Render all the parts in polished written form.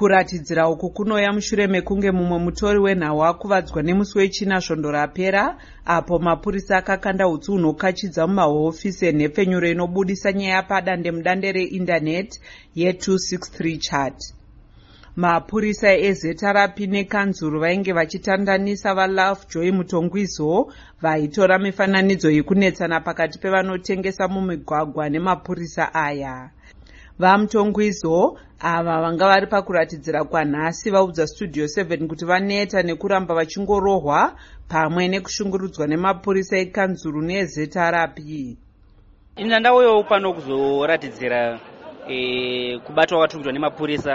Kuratidzira uku kunouya mushure mekunge mumwe mutori wenhau akuvadzwa nemusi wechina svondo rapera, apo mapurisa akakanda hutsu hunokachidza mumahofisi enhepfenyuro inobudisa nyaya padandemudande reindaneti ye263 chat. Mapurisa eZetarapi nekanzuru vainge vachitandanisa vaLovejoy Mutongwizo vaitora mifananidzo yekunetsana pakati pevanotengesa mumigwagwa nemapurisa aya. VaMutongwizo ava vanga vari pakuratidzira kwanhasi vaudza Studio 7 kuti vaneta nekuramba vachingorohwa pamwe nekushungurudzwa nemapurisa ekanzuru neZetarapi. Ina ndauyo pano kuzoratidzira kubatwa kwatiriitwa nemapurisa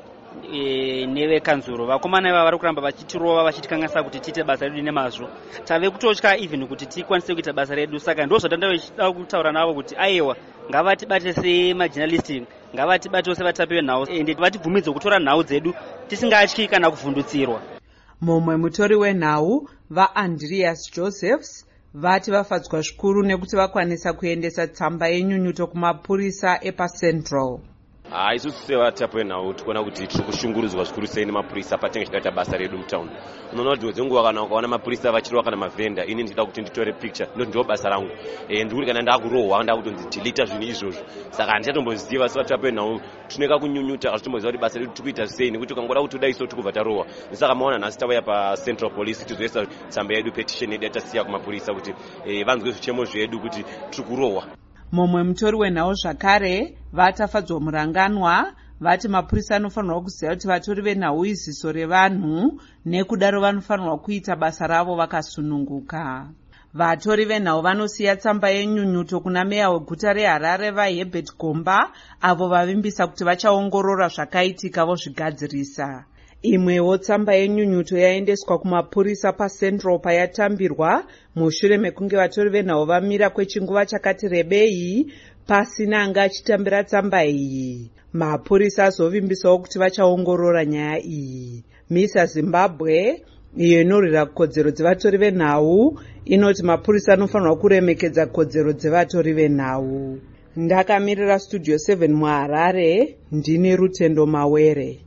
nevekanzuru. Vakomana ivava vari kuramba vachitirova vachitikanganisa kuti tiite basa redu nemazvo. Tave kutotya even kuti tikwanise kuita basa redu, saka ndozvatandachida kutaura navo kuti aiwa ngavatibate semajournalist, ngavatibate sevatapi venhau ende vatibvumidze kutora nhau dzedu tisingatyi kana kuvhundutsirwa. Mumwe mutori wenhau vaAndreas Josephs vati vafadzwa zvikuru nekuti vakwanisa kuendesa tsamba yenyunyuto kumapurisa epaCentral. Isusu sevatapi venhau tikuona kuti tiri kushungurudzwa zvikuru sei nemapurisa patinenge tichiita basa redu mutaundi. Unoona kuti dzenguva kana ukaona mapurisa vachirova kana mavhenda, ini ndichida kuti nditore picture, ndiro basa rangu. Ndikuri kana ndakurohwa ndakutondidelita zvinhu izvozvo. Saka handichatomboziva sevatapi venhau tinoka kunyunyuta hazitomboziva kuti basa redu tikuita sei, nekuti ukangoda kuti uda iso tikubva tarohwa. Saka maona nhasi tauya paCentral Police tizoisa tsamba yedu petition yedu yatasiya kumapurisa kuti vanzwe zvichemo zvedu kuti tiri kurohwa. Mumwe mutori wenhau zvakare vatafadzwa muranganwa vati mapurisa anofanirwa kuziva kuti vatori venhau iziso revanhu, nekudaro vanofanirwa kuita basa ravo vakasununguka. Vatori venhau vanosiya tsamba yenyunyuto kuna meya weguta reHarare vaHerbert Gomba, avo vavimbisa kuti vachaongorora zvakaitika vozvigadzirisa. Imwewo tsamba yenyunyuto yaendeswa kumapurisa paCentral payatambirwa mushure mekunge vatori venhau vamira kwechinguva chakati rebei pasina anga achitambira tsamba iyi. Mapurisa azovimbisawo kuti vachaongorora nyaya iyi. Misa Zimbabwe iyo inorwira kodzero dzevatori venhau inoti mapurisa anofanirwa kuremekedza kodzero dzevatori venhau. Ndakamirira Studio 7 muHarare, ndine Rutendo Mawere.